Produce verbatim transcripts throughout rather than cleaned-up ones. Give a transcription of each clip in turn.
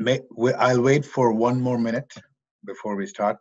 may, we, I'll wait for one more minute before we start.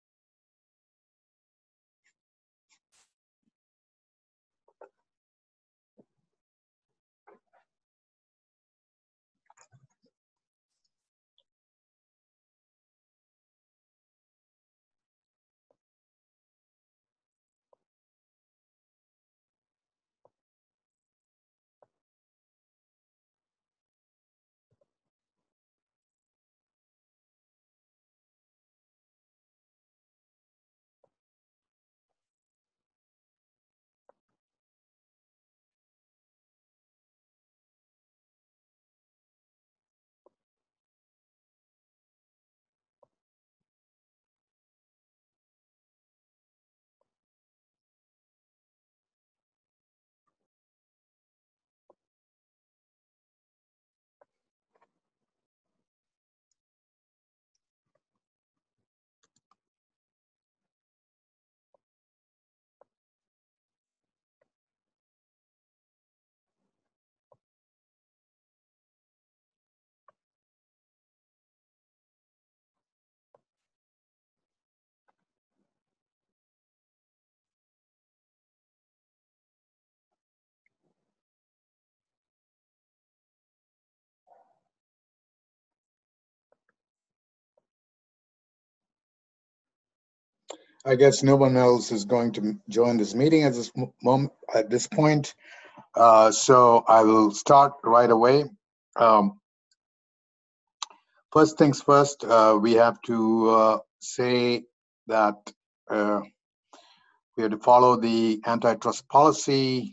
I guess no one else is going to join this meeting at this moment, at this point. Uh, so I will start right away. Um, first things first, uh, we have to uh, say that uh, we have to follow the antitrust policy,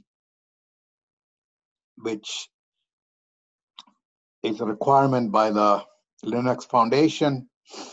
which is a requirement by the Linux Foundation.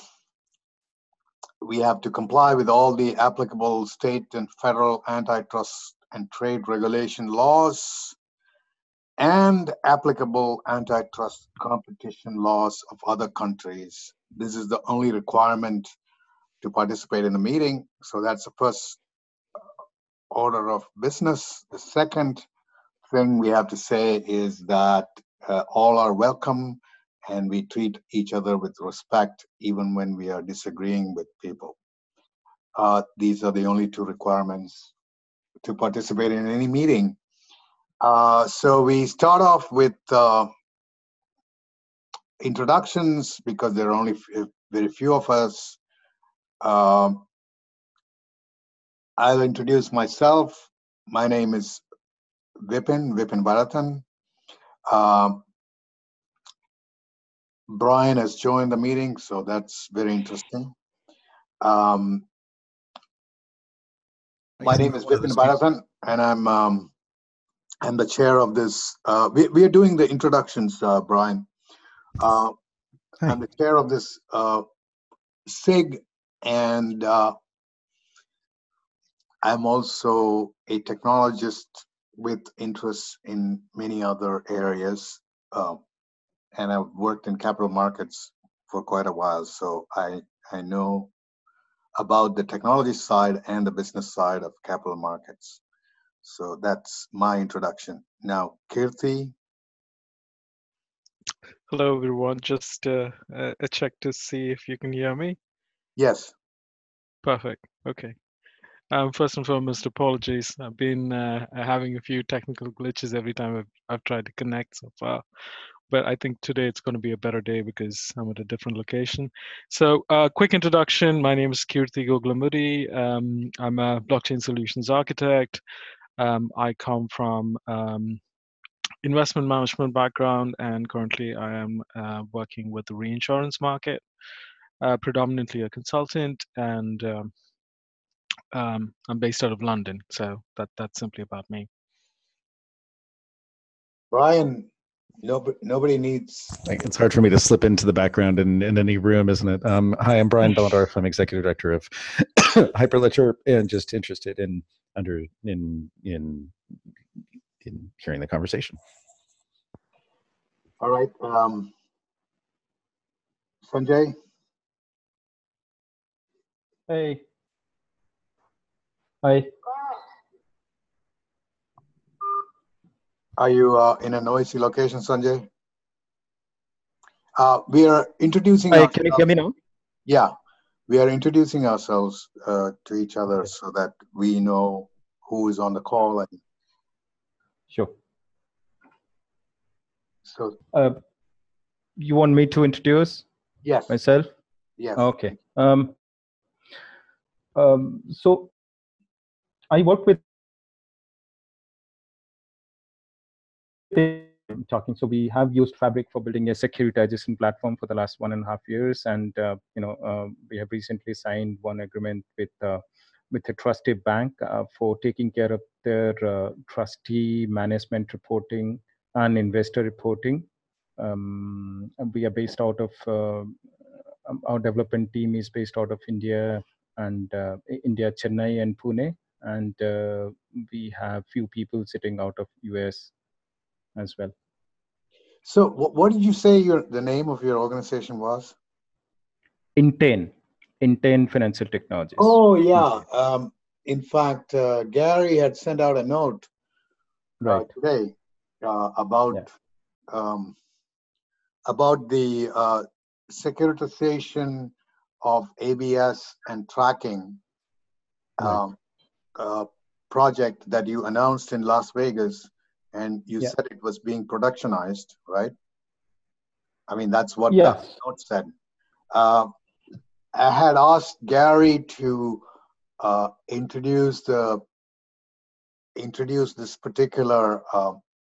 We have to comply with all the applicable state and federal antitrust and trade regulation laws and applicable antitrust competition laws of other countries. This is the only requirement to participate in the meeting. So that's the first order of business. The second thing we have to say is that uh, all are welcome and we treat each other with respect even when we are disagreeing with people. Uh, these are the only two requirements to participate in any meeting. Uh, so we start off with uh, introductions because there are only f very few of us. Um, I'll introduce myself. My name is Vipin, Vipin Bharathan. Um, Brian has joined the meeting, so that's very interesting. Um, my name is Vipin Bharathan, and I'm um, I'm the chair of this. Uh, we we are doing the introductions, uh, Brian. Uh, I'm the chair of this uh, S I G, and uh, I'm also a technologist with interests in many other areas. Uh, and I've worked in capital markets for quite a while, so I, I know about the technology side and the business side of capital markets. So that's my introduction. Now, Kirti. Hello, everyone. Just uh, a check to see if you can hear me. Yes. Perfect. Okay. Um, first and foremost, apologies. I've been uh, having a few technical glitches every time I've, I've tried to connect so far. But I think today it's going to be a better day because I'm at a different location. So uh, quick introduction. My name is Kirti Goglamudi. Um, I'm a blockchain solutions architect. Um, I come from um, investment management background, and currently I am uh, working with the reinsurance market, uh, predominantly a consultant, and um, um, I'm based out of London. So that that's simply about me. Brian, nobody, nobody needs. It's hard for me to slip into the background in, in any room, isn't it? Um, hi, I'm Brian Behlendorf. I'm executive director of Hyperledger, and just interested in under in in in hearing the conversation. All right, um, Sanjay. Hey. Hi. Are you uh, in a noisy location, Sanjay? Uh, we are introducing Hi, can you hear ourselves. me now? Yeah, we are introducing ourselves uh, to each other Okay. so that we know who is on the call. And Sure. so, Uh, you want me to introduce yes, myself? yes. Okay. Um, um, so I work with talking. So we have used Fabric for building a securitization platform for the last one and a half years, and uh, you know uh, we have recently signed one agreement with uh, with a trustee bank uh, for taking care of their uh, trustee management reporting and investor reporting. Um, and we are based out of uh, um, our development team is based out of India and uh, India, Chennai and Pune, and uh, we have few people sitting out of U S as well. So, what, what did you say your the name of your organization was? Intain, Intain Financial Technologies. Oh, yeah. Intain. Um, in fact, uh, Gary had sent out a note uh, Right. today uh, about Yeah. um, about the uh, securitization of A B S and tracking Right. um, uh, project that you announced in Las Vegas, and you Yeah. said it was being productionized, right? I mean, that's what that Yes. note said. Uh, I had asked Gary to uh, introduce the introduce this particular uh,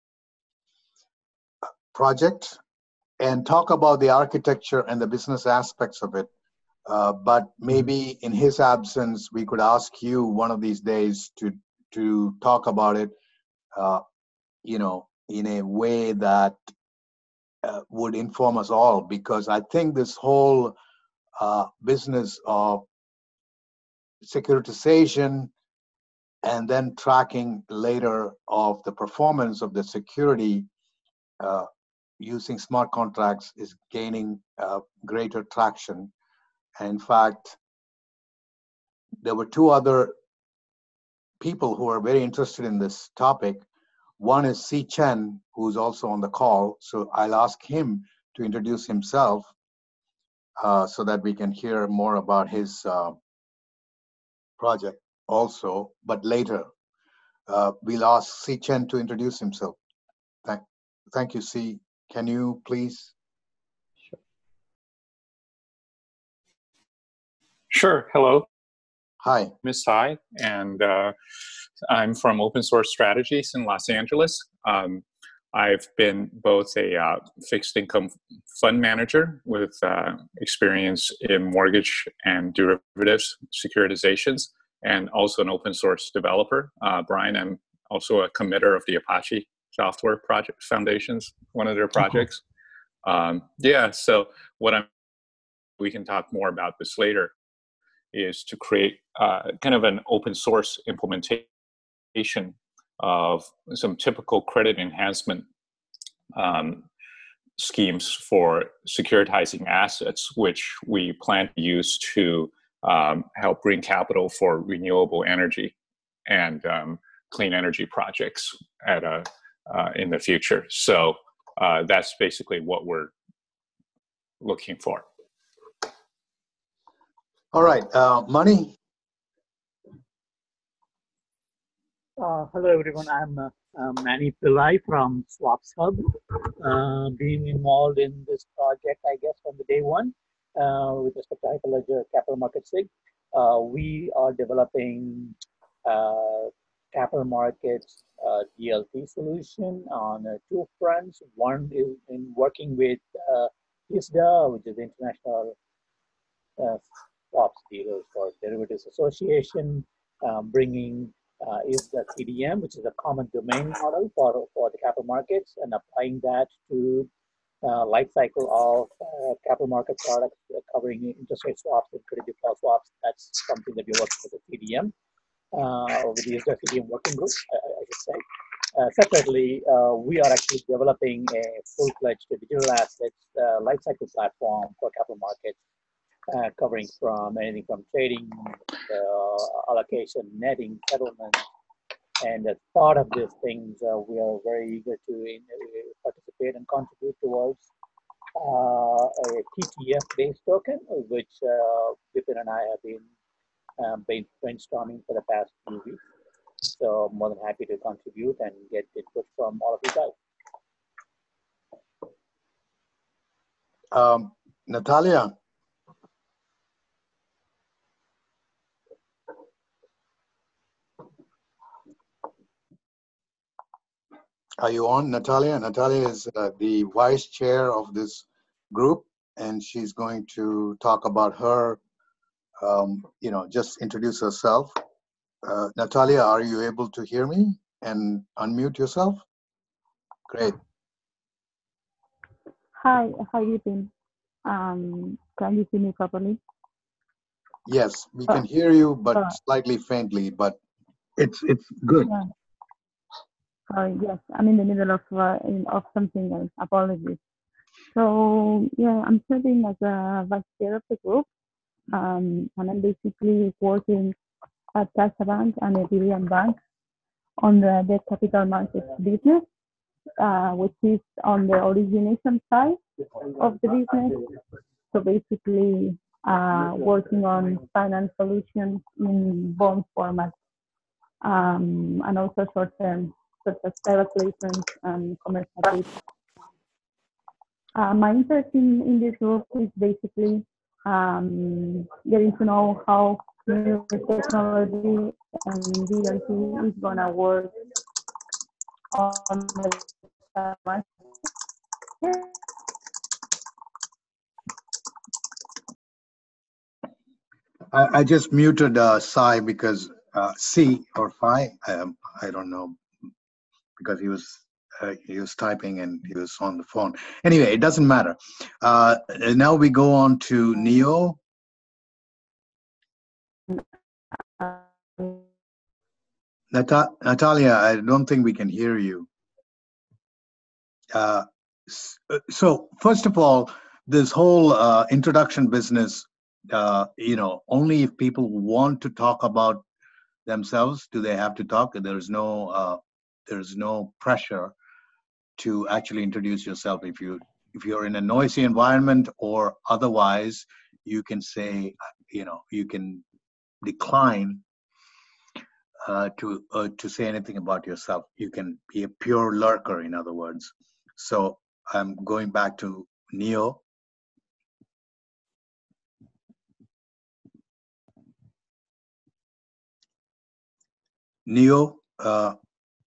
project and talk about the architecture and the business aspects of it. Uh, but maybe in his absence, we could ask you one of these days to to talk about it, uh, you know, in a way that uh, would inform us all. Because I think this whole uh, business of securitization and then tracking later of the performance of the security uh, using smart contracts is gaining uh, greater traction. And in fact, there were two other people who are very interested in this topic. One is Si Chen, who's also on the call. So I'll ask him to introduce himself uh, so that we can hear more about his uh, project also. But later, uh, we'll ask Si Chen to introduce himself. Thank, thank you, Si. Can you please? Sure. Hello. Hi. Miz Sai, and uh, I'm from Open Source Strategies in Los Angeles. Um, I've been both a uh, fixed income fund manager with uh, experience in mortgage and derivatives securitizations, and also an open source developer. Uh, Brian, I'm also a committer of the Apache Software Project Foundation's one of their projects. Oh, cool. um, yeah, so what I'm, we can talk more about this later, is to create uh, kind of an open source implementation of some typical credit enhancement um, schemes for securitizing assets, which we plan to use to um, help bring capital for renewable energy and um, clean energy projects at a, uh, in the future. So uh, that's basically what we're looking for. All right, uh, Mani. Uh, hello everyone, I'm uh, uh, Mani Pillai from Swaps Hub. Uh, being involved in this project, I guess, from the day one uh, with respect to Hyperledger Capital Markets SIG. Uh, we are developing uh, capital markets uh, D L T solution on uh, two fronts. One is in working with uh, ISDA, which is the International uh, Swaps Dealers for Derivatives Association, um, bringing uh, is the C D M, which is a common domain model for, for the capital markets, and applying that to uh, life cycle of uh, capital market products uh, covering interest rate swaps and credit default swaps. That's something that we're working with the C D M, uh, with the I S D A C D M working group, I, I should say. Uh, separately, uh, we are actually developing a full-fledged digital assets uh, lifecycle platform for capital markets, Uh, covering from anything from trading, uh, allocation, netting, settlement. And as part of these things, uh, we are very eager to in, uh, participate and contribute towards uh, a T T F-based token, which uh, Vipin and I have been, um, been brainstorming for the past few weeks. So I'm more than happy to contribute and get input from all of you guys. Um, Natalia. Are you on, Natalia? Natalia is uh, the vice chair of this group, and she's going to talk about her, um, you know, just introduce herself. Uh, Natalia, are you able to hear me and unmute yourself? Great. Hi, how you doing? Um, can you see me properly? Yes, we Uh, can hear you, but uh, slightly faintly, but it's it's good. yeah. Sorry, yes, I'm in the middle of uh, in, of something else. Apologies. So yeah, I'm serving as a vice chair of the group, um, and I'm basically working at CaixaBank and Iberian Bank on the debt capital markets business, uh, which is on the origination side of the business. So basically, uh, working on finance solutions in bond format, um, and also short term, such as private placements and commercial paper. Uh, my interest in, in this group is basically um, getting to know how new technology and D L T is going to work on the market. I, I just muted uh, Sai because uh, C or Phi, um, I don't know, because he was uh, he was typing and he was on the phone. Anyway, it doesn't matter. Uh, now we go on to Neo. Nat Natalia, I don't think we can hear you. Uh, so first of all, this whole uh, introduction business, uh, you know, only if people want to talk about themselves do they have to talk. There's no uh, there's no pressure to actually introduce yourself. If you if you're in a noisy environment or otherwise, you can say, you know, you can decline uh, to uh, to say anything about yourself. You can be a pure lurker, in other words. So I'm going back to Neo. Neo, uh,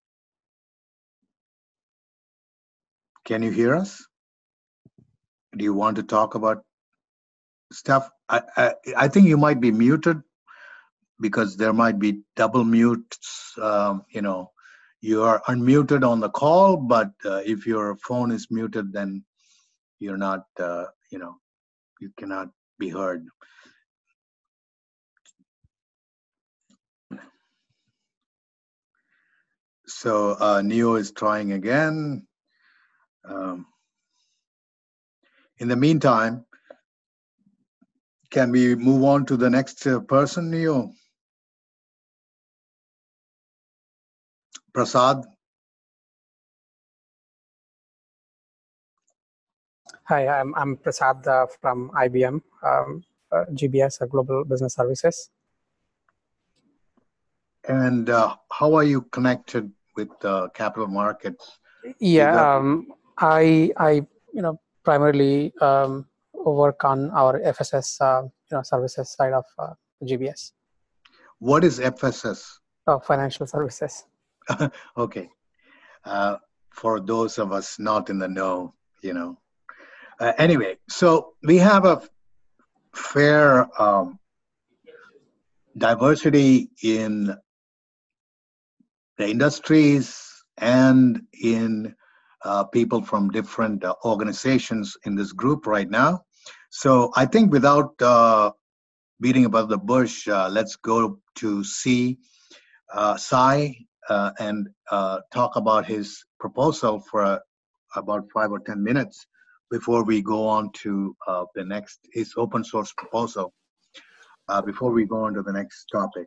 can you hear us? Do you want to talk about stuff? I, I, I think you might be muted because there might be double mutes. Um, you know, you are unmuted on the call, but uh, if your phone is muted, then you're not, uh, you know, you cannot be heard. So uh, Neo is trying again. Um, in the meantime, can we move on to the next uh, person, Neo? Prasad? Hi, I'm, I'm Prasad uh, from I B M, um, uh, G B S, uh, Global Business Services. And uh, how are you connected with uh, capital markets? Yeah, um, I, I, you know, primarily um, work on our F S S, uh, you know, services side of uh, G B S. What is F S S? Oh, financial services. Okay. Uh, for those of us not in the know, you know. Uh, anyway, so we have a fair um, diversity in the industries and in uh, people from different uh, organizations in this group right now. So I think without uh, beating about the bush, uh, let's go to see uh, Sai uh, and uh, talk about his proposal for uh, about five or ten minutes before we go on to uh, the next, his open source proposal, uh, before we go on to the next topic.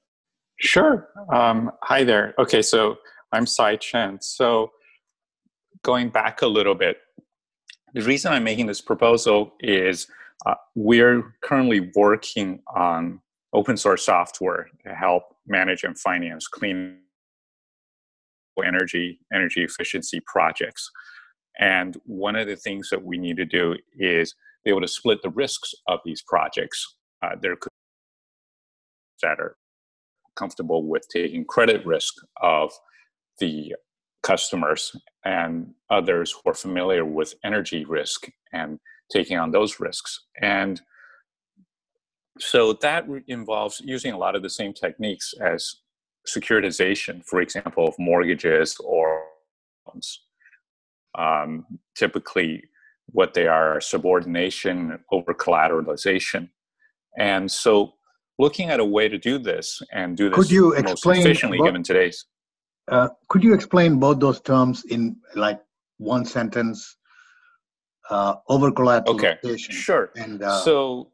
Sure. Um, hi there. Okay, so I'm Sai Chen. So going back a little bit, the reason I'm making this proposal is uh, we're currently working on open source software to help manage and finance clean energy, energy efficiency projects. And one of the things that we need to do is be able to split the risks of these projects. Uh, there could be that are comfortable with taking credit risk of the customers, and others who are familiar with energy risk and taking on those risks. And so that involves using a lot of the same techniques as securitization, for example, of mortgages or loans. Um, typically, what they are subordination, over collateralization. And so looking at a way to do this and do this Could you most explain efficiently what- given today's. Uh, could you explain both those terms in like one sentence? Uh, over collateralization. Okay, sure. And uh, so,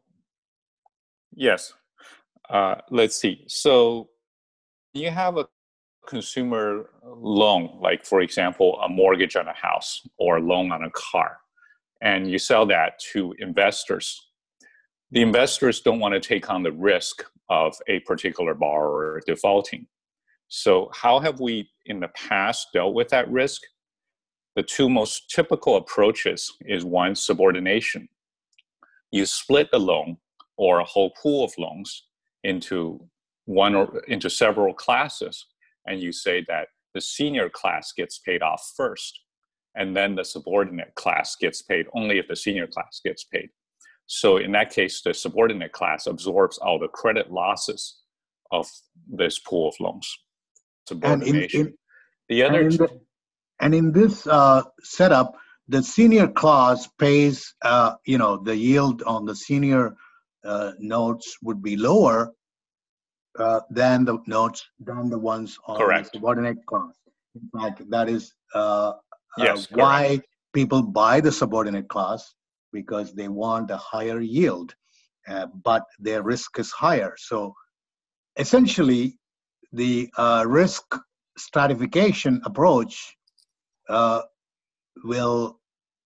yes, uh, let's see. So you have a consumer loan, like for example, a mortgage on a house or a loan on a car, and you sell that to investors. The investors don't want to take on the risk of a particular borrower defaulting. So how have we in the past dealt with that risk? The two most typical approaches is one, subordination. You split a loan or a whole pool of loans into one or into several classes, and you say that the senior class gets paid off first, and then the subordinate class gets paid only if the senior class gets paid. So in that case, the subordinate class absorbs all the credit losses of this pool of loans. Subordination. And in, in, the other and in, the, and in this uh, setup, the senior class pays, uh, you know, the yield on the senior uh, notes would be lower uh, than the notes, than the ones on correct. the subordinate class. In fact, that is uh, yes, uh, why people buy the subordinate class, because they want a higher yield, uh, but their risk is higher. So essentially, the uh, risk stratification approach uh, will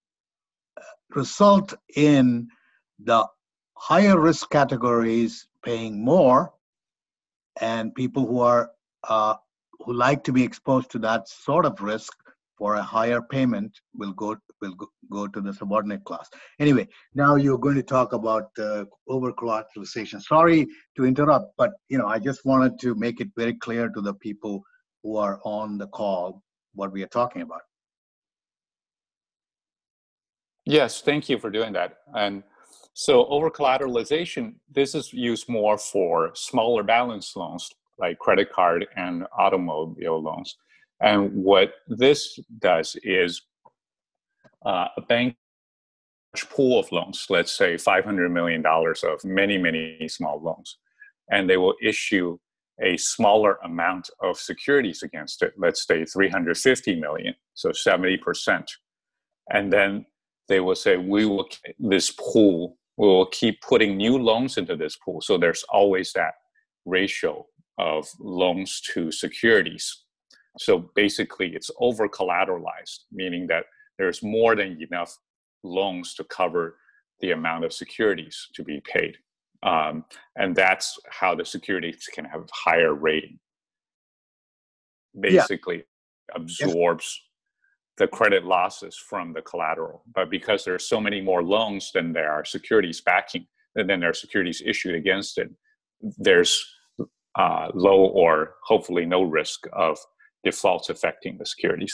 result in the higher risk categories paying more, and people who are uh, who like to be exposed to that sort of risk for a higher payment will go will go, go to the subordinate class. Anyway, now you're going to talk about uh, over collateralization. Sorry to interrupt, but you know I just wanted to make it very clear to the people who are on the call what we are talking about. Yes, thank you for doing that. And so over collateralization, this is used more for smaller balance loans like credit card and automobile loans. And what this does is uh, a bank pool of loans, let's say five hundred million dollars of many, many small loans, and they will issue a smaller amount of securities against it, let's say three hundred fifty million, so seventy percent. And then they will say, we will, this pool, we will keep putting new loans into this pool. So there's always that ratio of loans to securities. So basically it's over collateralized, meaning that there's more than enough loans to cover the amount of securities to be paid. Um, and that's how the securities can have higher rating. Basically yeah. absorbs yes. the credit losses from the collateral. But because there's so many more loans than there are securities backing, and then there are securities issued against it, there's uh, low or hopefully no risk of defaults affecting the securities.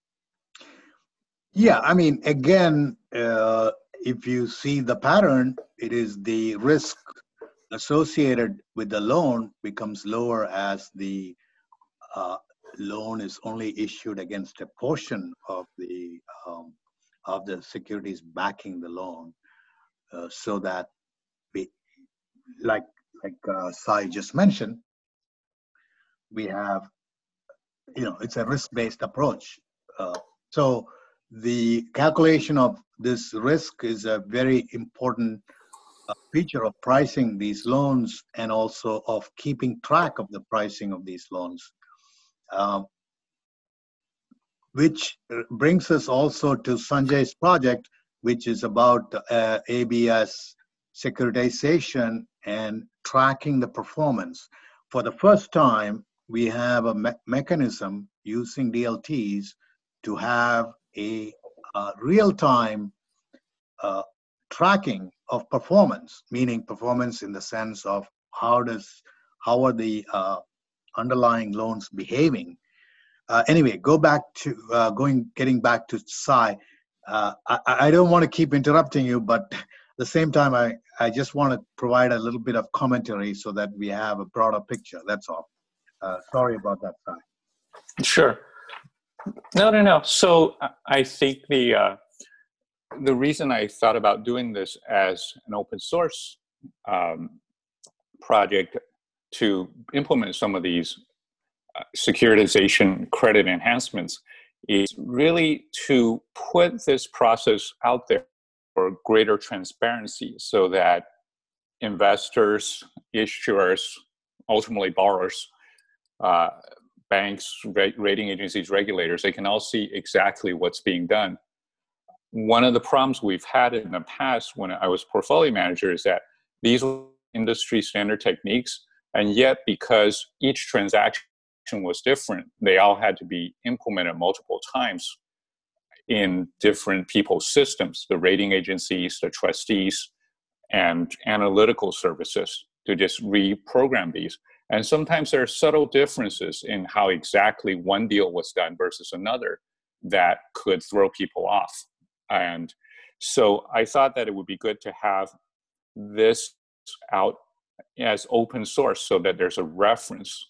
Yeah, I mean, again, uh, if you see the pattern, it is the risk associated with the loan becomes lower as the uh, loan is only issued against a portion of the um, of the securities backing the loan, uh, so that we, like like uh, Sai just mentioned, we have, you know, it's a risk-based approach. Uh, so the calculation of this risk is a very important uh, feature of pricing these loans, and also of keeping track of the pricing of these loans. Um, which brings us also to Sanjay's project, which is about uh, A B S securitization and tracking the performance. For the first time, we have a me mechanism using D L Ts to have a, a real-time uh, tracking of performance, meaning performance in the sense of how does how are the uh, underlying loans behaving. Uh, anyway, go back to uh, going, getting back to Sai. Uh, I, I don't want to keep interrupting you, but at the same time, I, I just want to provide a little bit of commentary so that we have a broader picture. That's all. Uh, sorry about that, Sai. Sure. No, no, no. So I think the uh, the reason I thought about doing this as an open source um, project to implement some of these uh, securitization credit enhancements is really to put this process out there for greater transparency so that investors, issuers, ultimately borrowers, uh, banks, rating agencies, regulators, they can all see exactly what's being done. One of the problems we've had in the past when I was portfolio manager is that these were industry standard techniques, and yet because each transaction was different, they all had to be implemented multiple times in different people's systems, the rating agencies, the trustees, and analytical services to just reprogram these. And sometimes there are subtle differences in how exactly one deal was done versus another that could throw people off. And so I thought that it would be good to have this out as open source so that there's a reference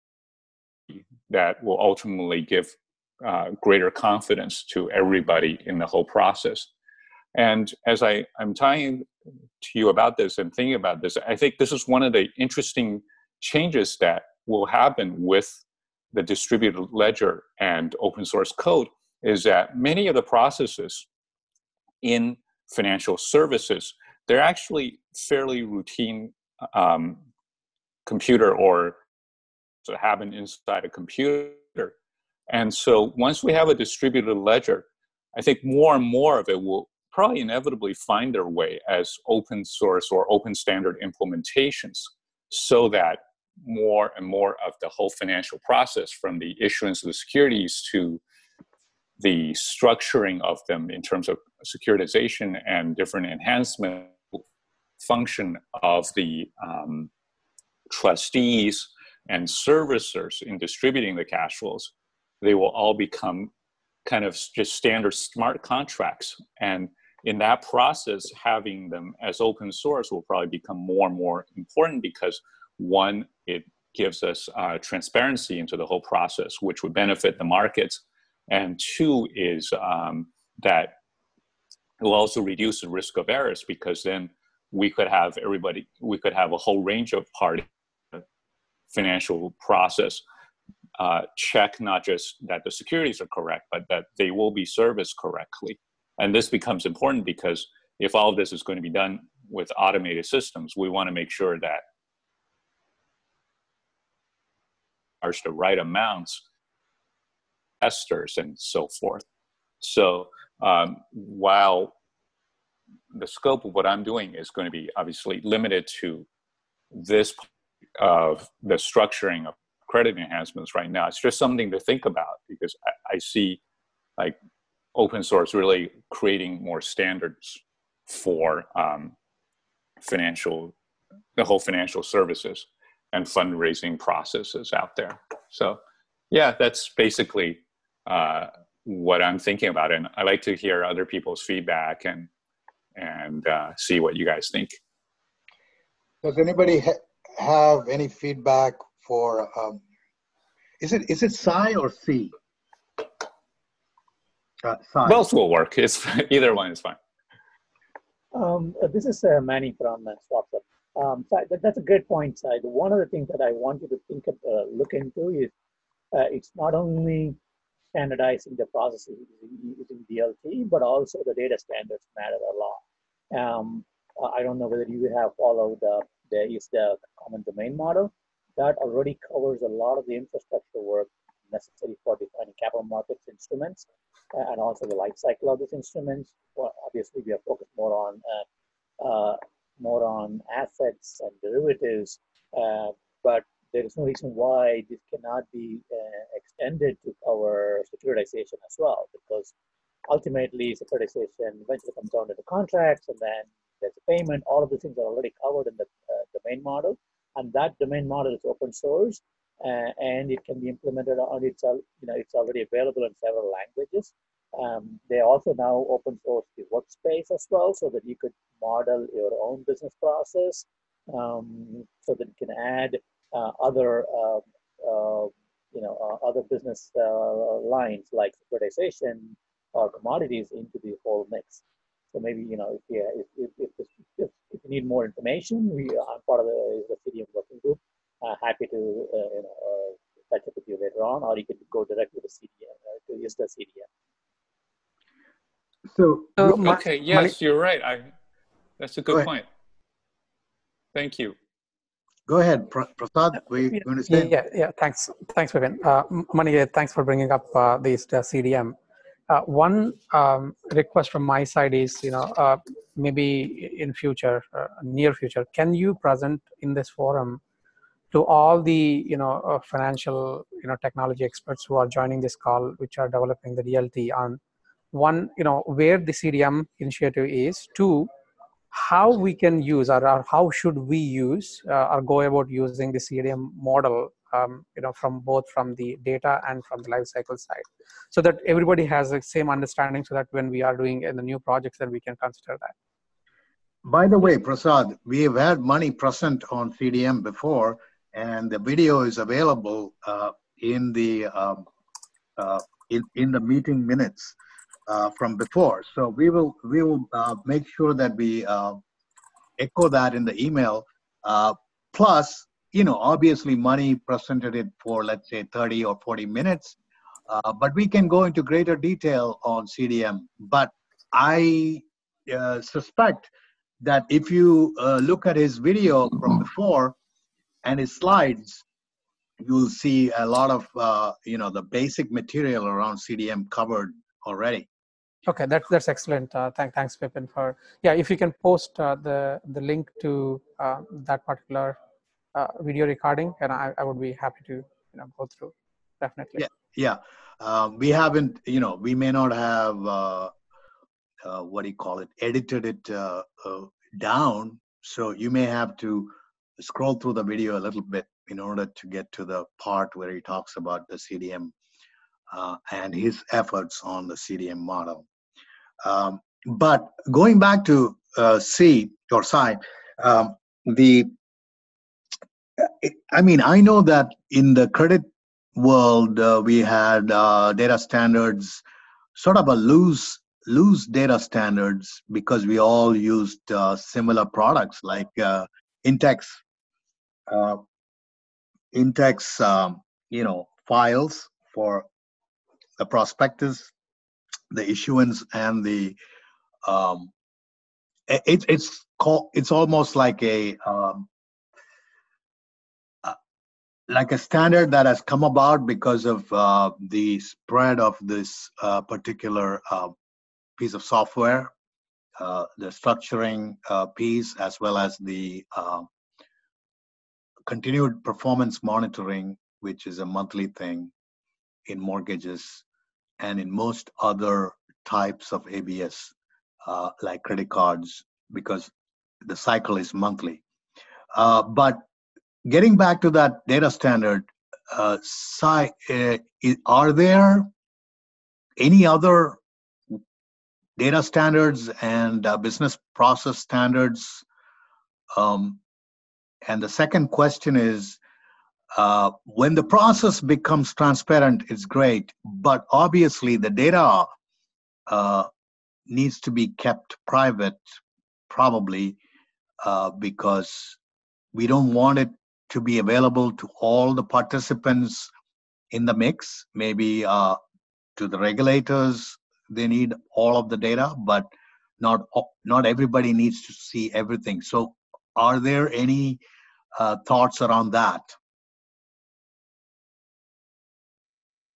that will ultimately give uh, greater confidence to everybody in the whole process. And as I, I'm talking to you about this and thinking about this, I think this is one of the interesting changes that will happen with the distributed ledger and open source code is that many of the processes in financial services, they're actually fairly routine um, computer or to happen inside a computer. And so once we have a distributed ledger, I think more and more of it will probably inevitably find their way as open source or open standard implementations so that more and more of the whole financial process from the issuance of the securities to the structuring of them in terms of securitization and different enhancement function of the um, trustees and servicers in distributing the cash flows, they will all become kind of just standard smart contracts. And in that process, having them as open source will probably become more and more important because one, it gives us uh, transparency into the whole process, which would benefit the markets. And two is um, that it will also reduce the risk of errors because then we could have everybody, we could have a whole range of parties, financial process, uh, check not just that the securities are correct, but that they will be serviced correctly. And this becomes important because if all of this is going to be done with automated systems, we want to make sure that charge the right amounts, investors and so forth. So um, while the scope of what I'm doing is going to be obviously limited to this of the structuring of credit enhancements right now, it's just something to think about because I, I see like open source really creating more standards for um, financial, the whole financial services and fundraising processes out there. So yeah, that's basically uh, what I'm thinking about. And I like to hear other people's feedback and and uh, see what you guys think. Does anybody ha have any feedback for, um, is it is it Sai or C? Uh, Sai. Both will work. It's, either one is fine. Um, this is uh, Manny from uh, SwapShop. Um, so that, that's a great point, Sai. One of the things that I want you to think of, uh, look into is uh, it's not only standardizing the processes using D L T, but also the data standards matter a lot. Um, I don't know whether you have followed uh, the is the common domain model that already covers a lot of the infrastructure work necessary for defining capital markets instruments uh, and also the life cycle of these instruments. Well, obviously, we are focused more on uh, uh, more on assets and derivatives, uh, but there is no reason why this cannot be uh, extended to cover securitization as well, because ultimately securitization eventually comes down to the contracts, and then there's a payment. All of these things are already covered in the uh, domain model, and that domain model is open source, uh, and it can be implemented on its, you know, it's already available in several languages. Um, they also now open source the workspace as well, so that you could model your own business process, um, so that you can add uh, other, uh, uh, you know, uh, other business uh, lines like securitization or commodities into the whole mix. So maybe, you know, if you, if, if, if, if, if you need more information, we are part of the, the C D M working group. Uh, happy to, uh, you know, uh, catch up with you later on, or you can go directly to C D M, uh, to use the C D M. So, So, Ma- Okay, Mani- yes, you're right. I, that's a Go good ahead. point. Thank you. go ahead, Pra- Prasad, were you Yeah, going to say? yeah, yeah. Thanks, thanks, Vivin. Uh, Mani, thanks for bringing up uh, this uh, C D M. Uh, one um, request from my side is, you know, uh, maybe in future, uh, near future, can you present in this forum to all the, you know, uh, financial, you know, technology experts who are joining this call, which are developing the D L T, on one, you know, where the C D M initiative is, two, how we can use, or, or how should we use uh, or go about using the C D M model, um, you know, from both from the data and from the life cycle side, so that everybody has the same understanding, so that when we are doing in the new projects, then we can consider that. By the way, Prasad, we have had money present on C D M before, and the video is available uh, in the um, uh, in in the meeting minutes uh, from before. So we will we will uh, make sure that we uh, echo that in the email. Uh, plus, you know, obviously, money presented it for, let's say, thirty or forty minutes, uh, but we can go into greater detail on C D M. But I uh, suspect that if you uh, look at his video from before and his slides, you'll see a lot of, uh, you know, the basic material around C D M covered already. Okay, that's that's excellent. Uh, thank, thanks, Pipin, for yeah. If you can post uh, the the link to uh, that particular uh, video recording, and I, I would be happy to, you know, go through. Definitely. Yeah, yeah. Uh, we haven't, you know, we may not have, uh, uh, what do you call it, edited it uh, uh, down. So you may have to scroll through the video a little bit in order to get to the part where he talks about the C D M uh, and his efforts on the C D M model. Um, but going back to uh, C or Psi, um, the I mean, I know that in the credit world, uh, we had uh, data standards, sort of a loose, loose data standards, because we all used uh, similar products like uh, Intex, uh, Intex, um, you know, files for the prospectus, the issuance, and the um, it, it's called. It's almost like a um, like a standard that has come about because of uh, the spread of this uh, particular uh, piece of software, uh, the structuring uh, piece, as well as the uh, continued performance monitoring, which is a monthly thing in mortgages and in most other types of A B S, uh, like credit cards, because the cycle is monthly. Uh, but getting back to that data standard, uh, Sai, uh, are there any other data standards and uh, business process standards? Um, and the second question is, uh, when the process becomes transparent, it's great, but obviously the data uh, needs to be kept private, probably uh, because we don't want it to be available to all the participants in the mix. Maybe uh, to the regulators, they need all of the data, but not not everybody needs to see everything. So are there any uh, thoughts around that?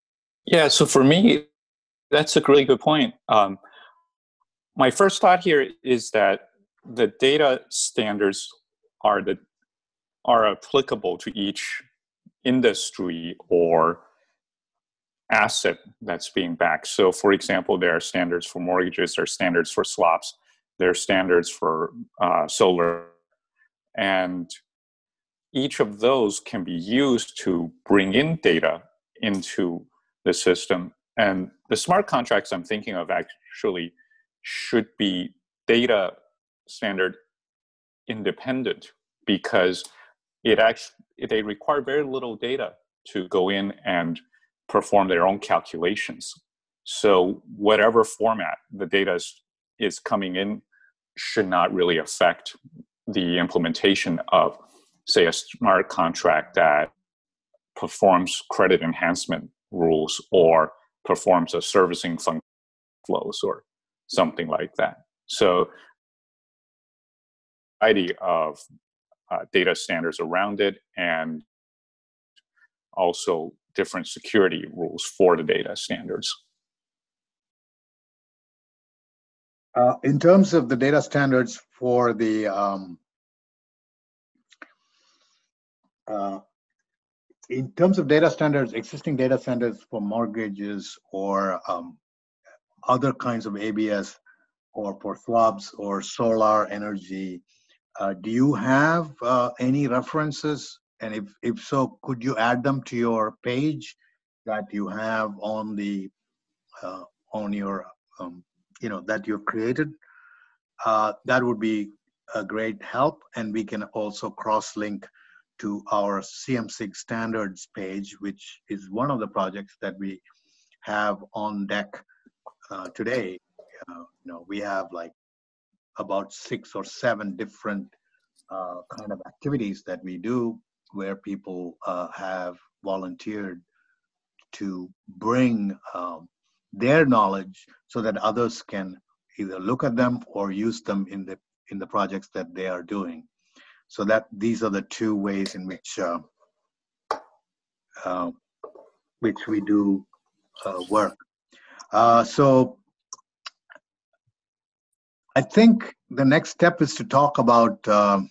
Yeah, so for me, that's a really good point. Um, my first thought here is that the data standards are the are applicable to each industry or asset that's being backed. So, for example, there are standards for mortgages, there are standards for swaps, there are standards for uh, solar, and each of those can be used to bring in data into the system. And the smart contracts I'm thinking of actually should be data standard independent, because it actually they require very little data to go in and perform their own calculations. So whatever format the data is, is coming in should not really affect the implementation of, say, a smart contract that performs credit enhancement rules or performs a servicing function flows or something like that. So variety of uh, data standards around it, and also different security rules for the data standards. Uh, in terms of the data standards for the um, uh, in terms of data standards, existing data standards for mortgages or um, other kinds of A B S, or for swaps or solar energy, uh, do you have uh, any references? And if, if so, could you add them to your page that you have on the uh, on your um, you know that you've created? Uh, that would be a great help, and we can also cross-link to our C M six standards page, which is one of the projects that we have on deck uh, today. Uh, you know, we have like about six or seven different uh, kind of activities that we do where people uh, have volunteered to bring um, their knowledge so that others can either look at them or use them in the in the projects that they are doing. So that these are the two ways in which uh, uh, which we do uh, work. Uh, so I think the next step is to talk about. Um,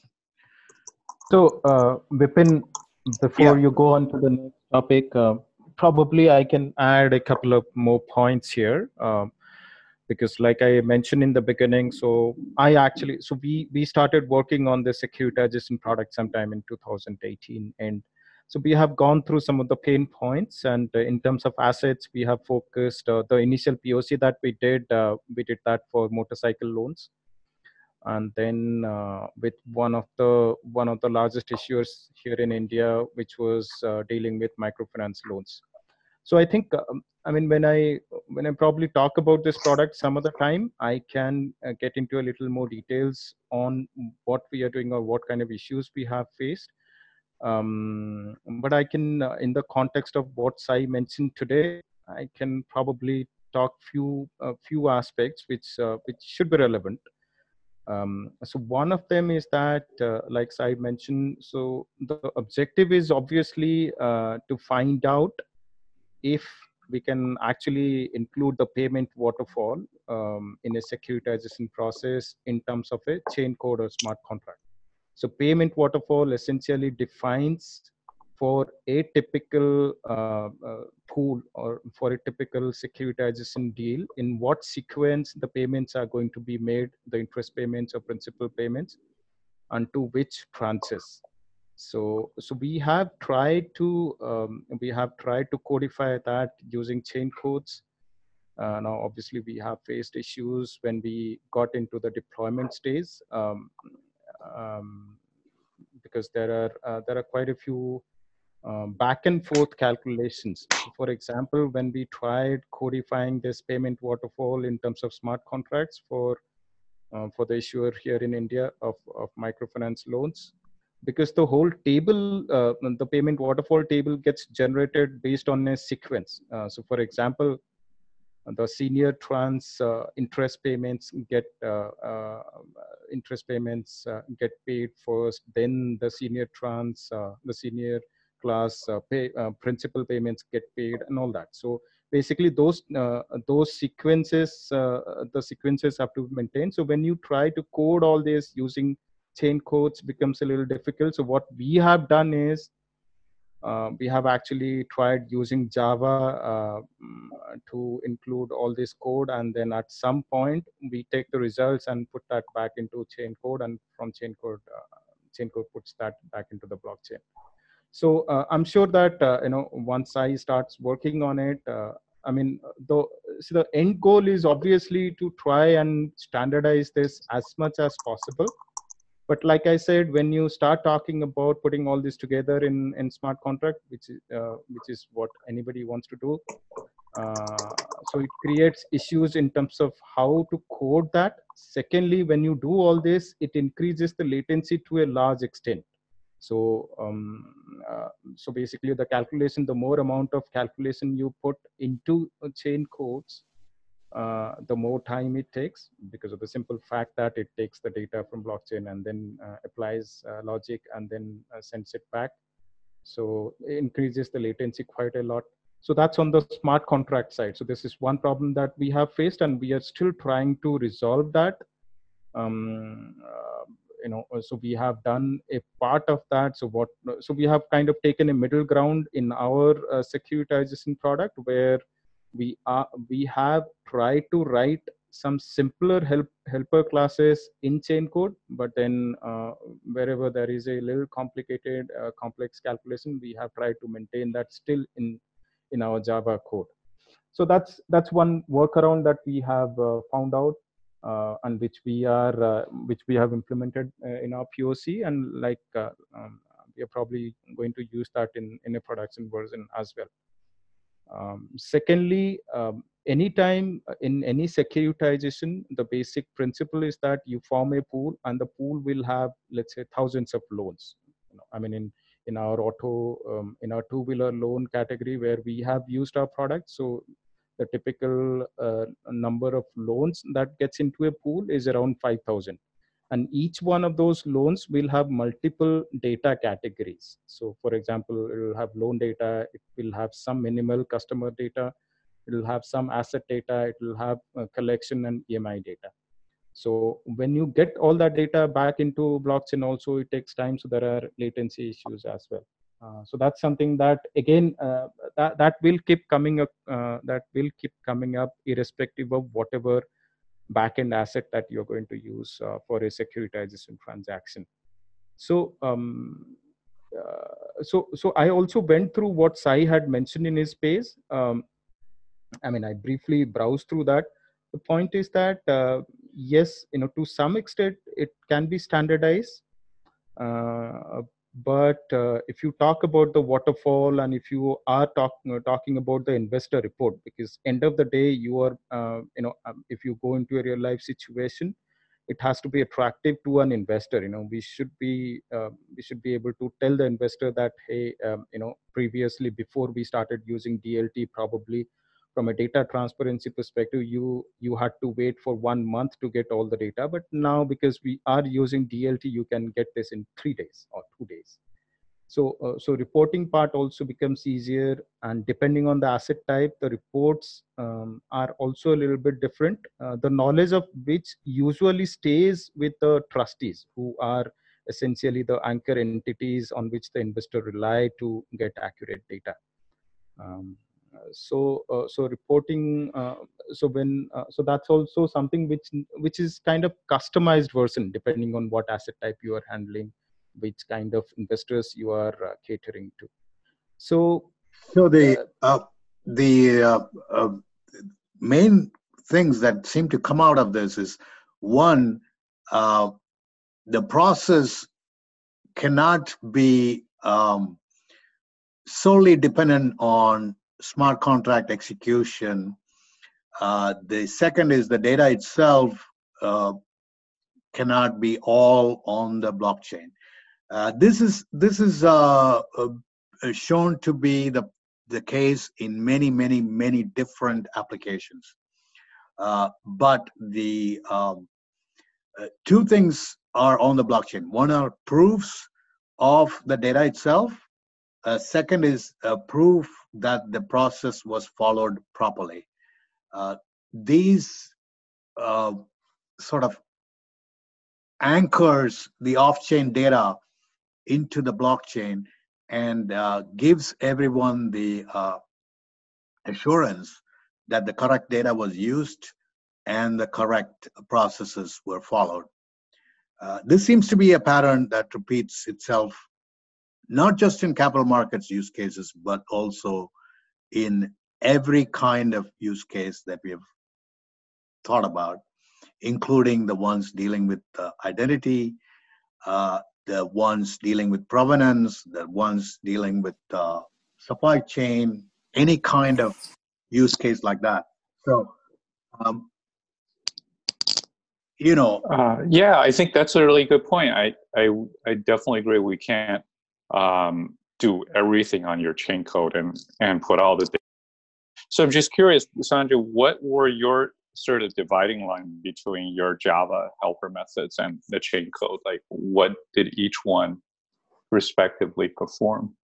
so, uh, Vipin, before Yeah. you go on to the next topic, uh, probably I can add a couple of more points here. Um, because like I mentioned in the beginning, so I actually, so we, we started working on the securitization product sometime in two thousand eighteen. And so we have gone through some of the pain points, and uh, in terms of assets, we have focused uh, the initial P O C that we did, uh, we did that for motorcycle loans. And then uh, with one of the one of the largest issuers here in India, which was uh, dealing with microfinance loans. So I think, um, I mean, when I when I probably talk about this product some other time, I can uh, get into a little more details on what we are doing or what kind of issues we have faced. Um, but I can, uh, in the context of what Sai mentioned today, I can probably talk few uh, few aspects which uh, which should be relevant. Um, so one of them is that, uh, like Sai mentioned, so the objective is obviously uh, to find out if we can actually include the payment waterfall um, in a securitization process in terms of a chain code or smart contract. So payment waterfall essentially defines for a typical uh, uh, pool or for a typical securitization deal in what sequence the payments are going to be made, the interest payments or principal payments, and to which tranches. So, so we have tried to um, we have tried to codify that using chain codes. Uh, now, obviously, we have faced issues when we got into the deployment stage, um, um, because there are uh, there are quite a few um, back and forth calculations. So for example, when we tried codifying this payment waterfall in terms of smart contracts for uh, for the issuer here in India of, of microfinance loans, because the whole table, uh, the payment waterfall table gets generated based on a sequence. Uh, so for example, the senior trans uh, interest payments get uh, uh, interest payments uh, get paid first, then the senior trans, uh, the senior class uh, pay uh, principal payments get paid and all that. So basically those uh, those sequences, uh, the sequences have to be maintained. So when you try to code all this using chain codes, becomes a little difficult. So what we have done is uh, we have actually tried using Java uh, to include all this code, and then at some point we take the results and put that back into chain code, and from chain code, uh, chain code puts that back into the blockchain. So uh, I'm sure that uh, you know once I starts working on it, uh, I mean, the so the end goal is obviously to try and standardize this as much as possible. But like I said, when you start talking about putting all this together in in smart contract, which is uh, which is what anybody wants to do, uh, so it creates issues in terms of how to code that. Secondly, when you do all this, it increases the latency to a large extent. So, um, uh, so basically the calculation, the more amount of calculation you put into chain codes, uh, the more time it takes, because of the simple fact that it takes the data from blockchain and then uh, applies uh, logic and then uh, sends it back. So it increases the latency quite a lot. So that's on the smart contract side. So this is one problem that we have faced, and we are still trying to resolve that. Um, uh, you know, so we have done a part of that. So what? So we have kind of taken a middle ground in our uh, securitization product, where we are we have tried to write some simpler help helper classes in chain code, but then uh, wherever there is a little complicated, uh, complex calculation, we have tried to maintain that still in in our Java code. So that's that's one workaround that we have uh, found out. Uh, and which we are uh, which we have implemented uh, in our P O C, and like uh, um, we are probably going to use that in in a production version as well. Um, secondly, um, anytime in any securitization, the basic principle is that you form a pool, and the pool will have, let's say, thousands of loans. You know, I mean, in in our auto, um, in our two-wheeler loan category where we have used our product, so the typical uh, number of loans that gets into a pool is around five thousand. And each one of those loans will have multiple data categories. So for example, it will have loan data, it will have some minimal customer data, it will have some asset data, it will have uh, collection and E M I data. So when you get all that data back into blockchain also, it takes time. So there are latency issues as well. Uh, so that's something that again uh, that that will keep coming up. Uh, that will keep coming up irrespective of whatever backend asset that you're going to use uh, for a securitization transaction. So um, uh, so so I also went through what Sai had mentioned in his page. Um, I mean, I briefly browsed through that. The point is that uh, yes, you know, to some extent it can be standardized. Uh, but uh, if you talk about the waterfall, and if you are talk, uh, talking about the investor report, because end of the day, you are, uh, you know, um, if you go into a real life situation, it has to be attractive to an investor. You know, we should be, uh, we should be able to tell the investor that, hey, um, you know, previously before we started using D L T, probably from a data transparency perspective, you you had to wait for one month to get all the data. But now, because we are using D L T, you can get this in three days or two days. So, uh, so reporting part also becomes easier, and depending on the asset type, the reports um, are also a little bit different. Uh, the knowledge of which usually stays with the trustees, who are essentially the anchor entities on which the investor rely to get accurate data. Um, so uh, so reporting uh, so when uh, so that's also something which which is kind of customized version depending on what asset type you are handling, which kind of investors you are uh, catering to. So so the uh, the uh, uh, main things that seem to come out of this is, one, uh, the process cannot be um, solely dependent on smart contract execution. Uh, the second is the data itself uh, cannot be all on the blockchain. Uh, this is this is uh, uh, shown to be the the case in many many many different applications. Uh, but the um, uh, two things are on the blockchain. One are proofs of the data itself, Uh, second is uh, proof that the process was followed properly. Uh, these uh, sort of anchors the off-chain data into the blockchain and uh, gives everyone the uh, assurance that the correct data was used and the correct processes were followed. Uh, this seems to be a pattern that repeats itself not just in capital markets use cases, but also in every kind of use case that we have thought about, including the ones dealing with uh, identity, uh, the ones dealing with provenance, the ones dealing with uh, supply chain, any kind of use case like that. So, um, you know. Uh, yeah, I think that's a really good point. I, I, I definitely agree. We can't um, do everything on your chain code and, and put all the data. So I'm just curious, Sanjay, what were your sort of dividing line between your Java helper methods and the chain code? Like, what did each one respectively perform?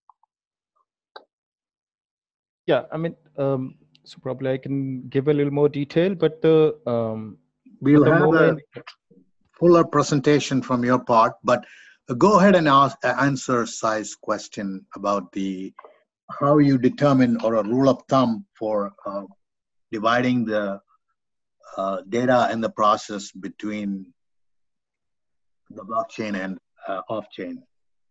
Yeah, I mean, um, so probably I can give a little more detail, but the um, we'll the have moment, a fuller presentation from your part, but go ahead and ask, answer Sai's question about the how you determine, or a rule of thumb for uh, dividing the uh, data and the process between the blockchain and uh, off-chain.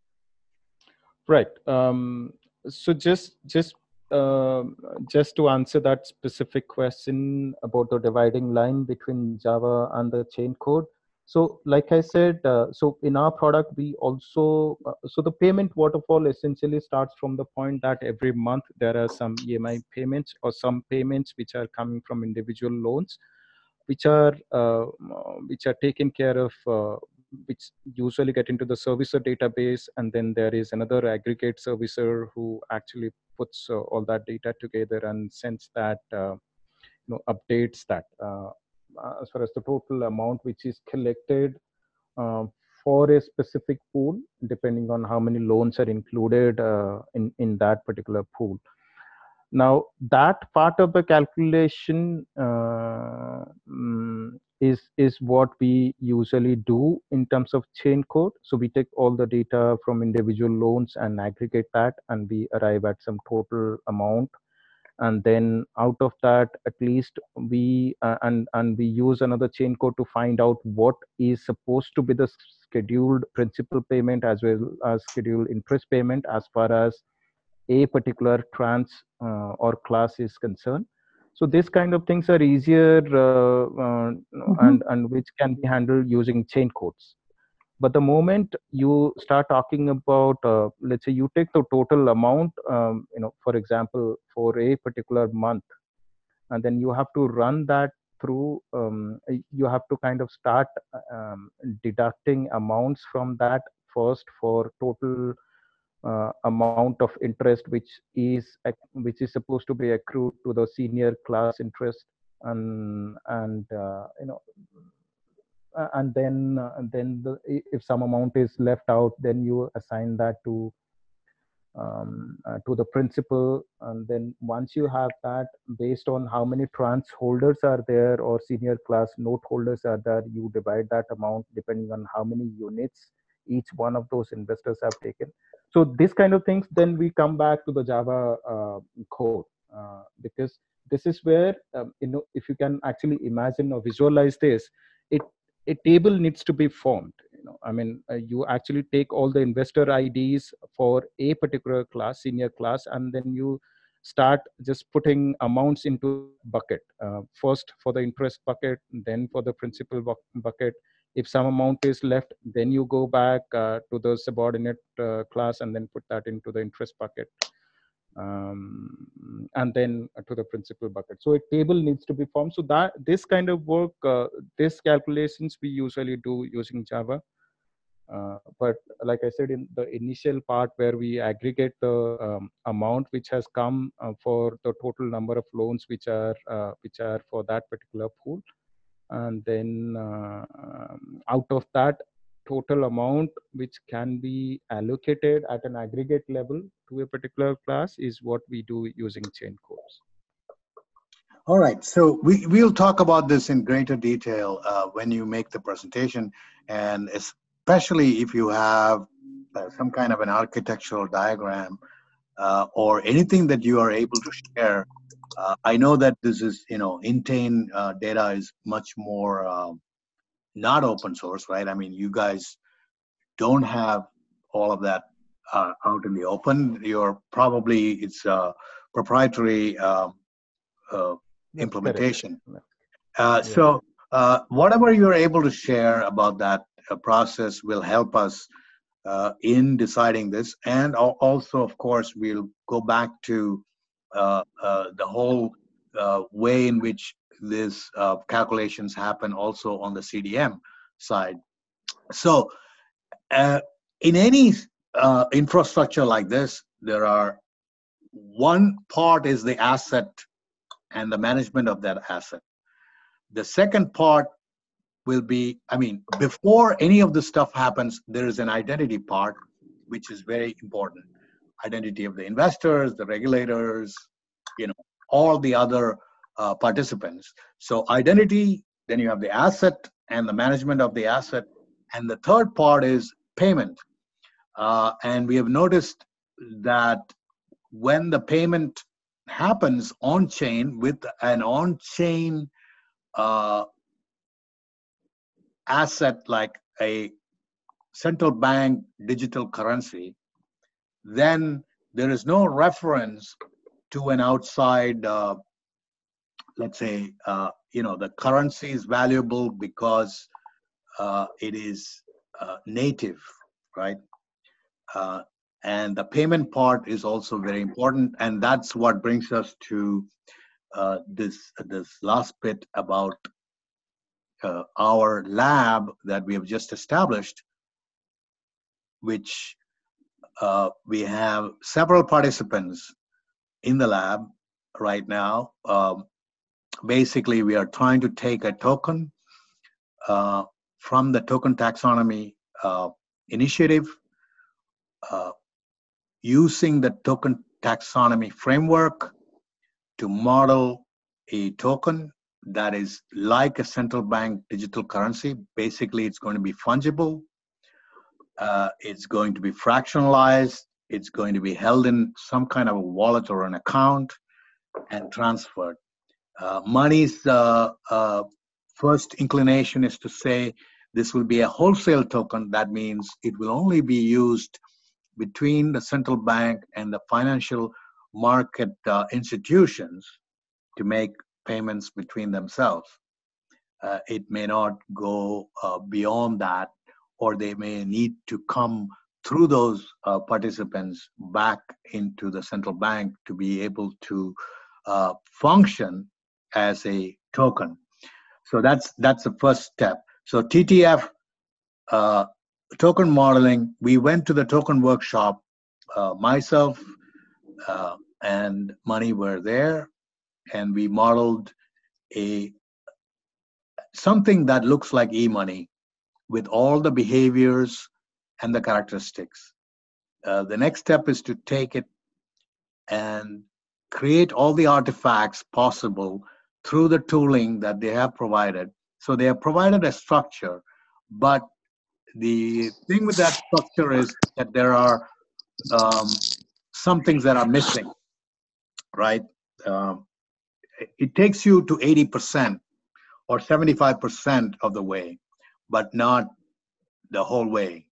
Right. Um, so just just um just to answer that specific question about the dividing line between Java and the chain code. So like I said, uh, so in our product, we also, uh, so the payment waterfall essentially starts from the point that every month there are some E M I payments or some payments which are coming from individual loans, which are uh, which are taken care of, uh, which usually get into the servicer database, and then there is another aggregate servicer who actually puts uh, all that data together and sends that, uh, you know, updates that uh, as far as the total amount which is collected uh, for a specific pool, depending on how many loans are included uh, in in that particular pool. Now, that part of the calculation uh, mm, is is what we usually do in terms of chain code. So we take all the data from individual loans and aggregate that, and we arrive at some total amount. And then out of that, at least we uh, and and we use another chain code to find out what is supposed to be the scheduled principal payment as well as scheduled interest payment as far as a particular trans uh, or class is concerned. So this kind of things are easier uh, uh, Mm-hmm. and and which can be handled using chain codes. But the moment you start talking about, uh, let's say you take the total amount, um, you know, for example, for a particular month, and then you have to run that through, um, you have to kind of start um, deducting amounts from that first for total uh, amount of interest which is ac- which is supposed to be accrued to the senior class interest, and and uh, you know uh, and then uh, and then the, i- if some amount is left out, then you assign that to um, uh, to the principal. And then once you have that, based on how many trans holders are there or senior class note holders are there, you divide that amount depending on how many units each one of those investors have taken. So this kind of things, then we come back to the Java uh, code, uh, because this is where, um, you know, if you can actually imagine or visualize this, it a table needs to be formed. You know, I mean, uh, you actually take all the investor I Ds for a particular class, senior class, and then you start just putting amounts into bucket. Uh, first for the interest bucket, then for the principal bu- bucket. If some amount is left, then you go back uh, to the subordinate uh, class and then put that into the interest bucket, um, and then to the principal bucket. So a table needs to be formed. So that this kind of work, uh, this calculations we usually do using Java. Uh, but like I said, in the initial part where we aggregate the um, amount which has come uh, for the total number of loans which are uh, which are for that particular pool, and then uh, um, out of that, total amount which can be allocated at an aggregate level to a particular class is what we do using chain codes. All right, so we, we'll talk about this in greater detail uh, when you make the presentation, and especially if you have uh, some kind of an architectural diagram uh, or anything that you are able to share. Uh, I know that this is, you know, Intane uh, data is much more uh, not open source, right? I mean, you guys don't have all of that uh, out in the open. You're probably, it's uh, proprietary uh, uh, implementation. Uh, Yeah. so uh, whatever you're able to share about that uh, process will help us uh, in deciding this. And al- also, of course, we'll go back to uh, uh, the whole uh, way in which these uh, calculations happen also on the C D M side. So uh, in any uh, infrastructure like this, there are one part is the asset and the management of that asset. The second part will be, I mean, before any of this stuff happens, there is an identity part, which is very important. Identity of the investors, the regulators, you know, all the other uh, participants. So identity, then you have the asset and the management of the asset. And the third part is payment. Uh, and we have noticed that when the payment happens on chain with an on chain uh, asset like a central bank digital currency, then there is no reference to an outside, uh, let's say, uh, you know, the currency is valuable because uh, it is uh, native, right? Uh, and the payment part is also very important, and that's what brings us to uh, this this last bit about uh, our lab that we have just established, which uh, we have several participants in the lab right now. Um, basically, we are trying to take a token uh, from the token taxonomy uh, initiative, uh, using the token taxonomy framework to model a token that is like a central bank digital currency. Basically, it's going to be fungible. Uh, it's going to be fractionalized. It's going to be held in some kind of a wallet or an account and transferred. Uh, money's uh, uh, first inclination is to say this will be a wholesale token. That means it will only be used between the central bank and the financial market uh, institutions to make payments between themselves. Uh, it may not go uh, beyond that, or they may need to come through those uh, participants back into the central bank to be able to uh, function as a token. So that's that's the first step. So T T F uh, token modeling, we went to the token workshop. Uh, myself uh, and Mani were there, and we modeled a something that looks like e-money with all the behaviors and the characteristics. Uh, the next step is to take it and create all the artifacts possible through the tooling that they have provided. So they have provided a structure, but the thing with that structure is that there are um, some things that are missing, right? Um, it takes you to eighty percent or seventy-five percent of the way, but not the whole way.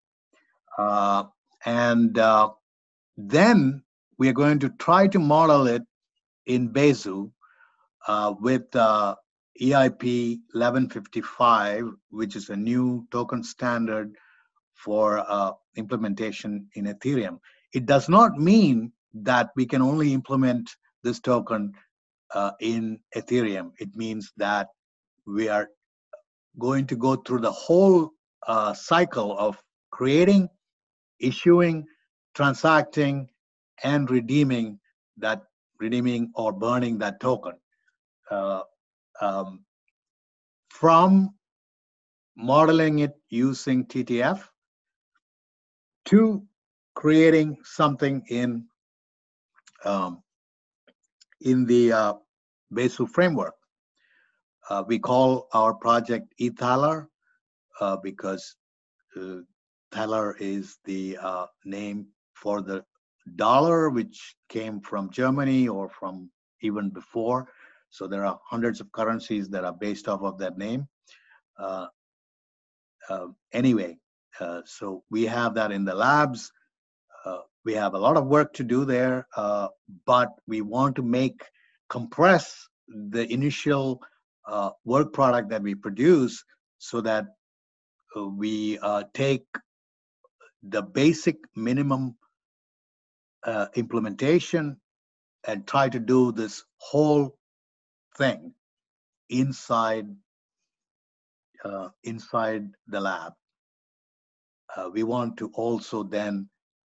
Uh, and uh, then we are going to try to model it in Besu uh, with uh, E I P eleven fifty-five, which is a new token standard for uh, implementation in Ethereum. It does not mean that we can only implement this token uh, in Ethereum. It means that we are going to go through the whole uh, cycle of creating, issuing, transacting, and redeeming that, redeeming or burning that token. Uh, um, from modeling it using T T F to creating something in um, in the uh, Bazel framework. Uh, we call our project eThaler uh, because uh, Thaler is the uh, name for the dollar, which came from Germany or from even before. So there are hundreds of currencies that are based off of that name. Uh, uh, anyway, uh, so we have that in the labs. Uh, we have a lot of work to do there, uh, but we want to make, compress the initial uh, work product that we produce so that uh, we uh, take the basic minimum uh, implementation and try to do this whole thing inside uh, inside the lab. Uh, we want to also then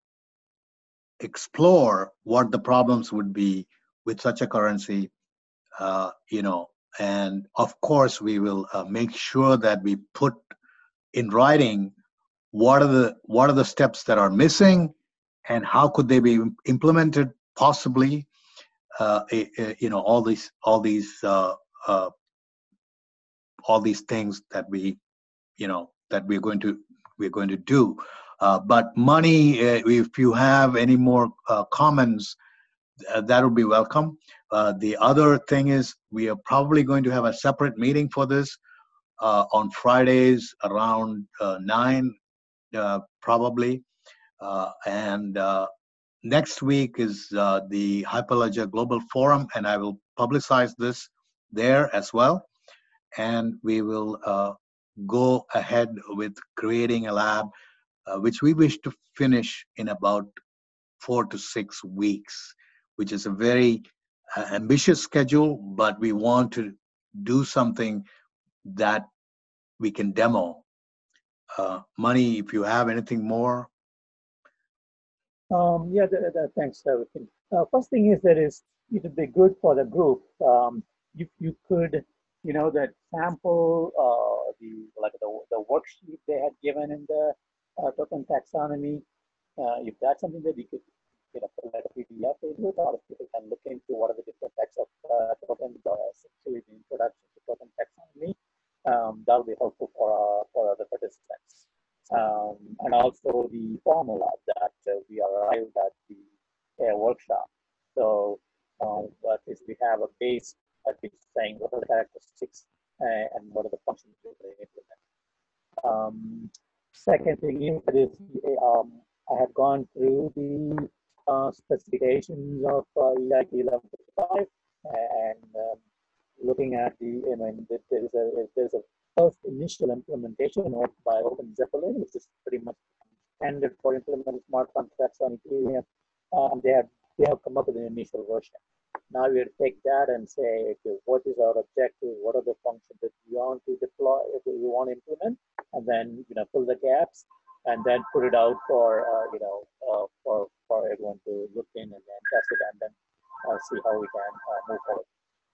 explore what the problems would be with such a currency, uh, you know, and of course we will uh, make sure that we put in writing what are the what are the steps that are missing and how could they be implemented possibly. Uh, you know, all these all these uh, uh, all these things that we, you know, that we're going to we're going to do. Uh, but money, uh, if you have any more uh, comments, uh, that would be welcome. Uh, the other thing is we are probably going to have a separate meeting for this uh, on Fridays around uh, nine, uh, probably. Uh, and uh, next week is uh, the Hyperledger Global Forum, and I will publicize this there as well. And we will uh, go ahead with creating a lab, uh, which we wish to finish in about four to six weeks, which is a very uh, ambitious schedule, but we want to do something that we can demo. Uh, Mani, if you have anything more. Um, yeah, the, the, thanks, everything. Uh, first thing is that is it would be good for the group um, if you could, you know, that sample uh, the like the the worksheet they had given in the uh, token taxonomy. Uh, if that's something that you could, you know, put like a P D F into it, or if people can look into what are the different types of uh, tokens, or essentially the introduction to token taxonomy, um, that will be helpful for uh, for the participants. Um, and also the formula that uh, we arrived at the uh, workshop. So um, at least we have a base at least saying what are the characteristics uh, and what are the functions we implement. Um, second thing is that is um, I have gone through the uh, specifications of uh, E I T eleven fifty-five and um, looking at the, I mean, there is a there's a first initial implementation by OpenZeppelin, which is pretty much standard for implementing smart contracts on Ethereum. Um, they have they have come up with an initial version. Now we take that and say, okay, what is our objective? What are the functions that we want to deploy, if we want to implement, and then you know fill the gaps, and then put it out for uh, you know uh, for for everyone to look in and then test it, and then uh, see how we can uh, move forward.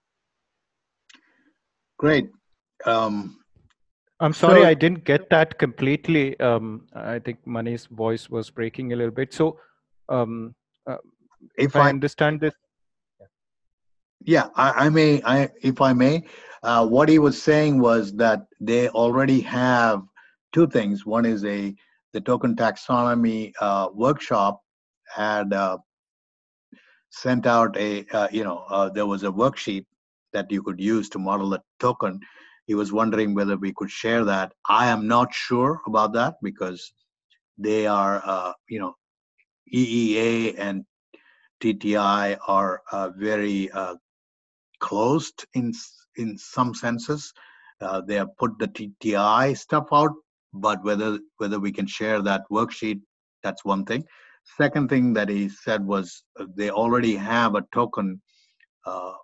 Great. Um, I'm sorry, so, I didn't get that completely. Um, I think Mani's voice was breaking a little bit. So um, uh, if, if I, I understand this. Yeah, I, I may, I, if I may, uh, what he was saying was that they already have two things. One is a, the token taxonomy uh, workshop had uh, sent out a, uh, you know, uh, there was a worksheet that you could use to model a token. He was wondering whether we could share that. I am not sure about that because they are, uh, you know, E E A and T T I are uh, very uh, closed in in some senses. Uh, they have put the T T I stuff out, but whether whether we can share that worksheet, that's one thing. Second thing that he said was uh, they already have a token uh,